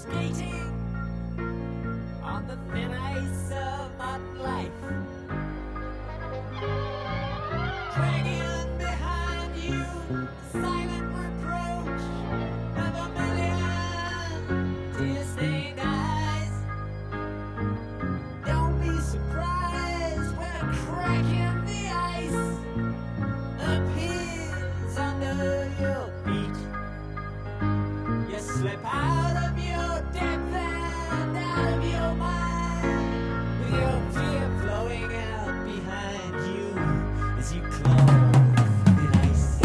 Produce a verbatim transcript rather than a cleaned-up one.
skating on the thin ice of modern life, dragging behind you the silent reproach of a million tear-stained eyes. Don't be surprised when a crack in the ice appears under your feet. You slip out of your depth and out of your mind, with your fear flowing out behind you as you close in ice.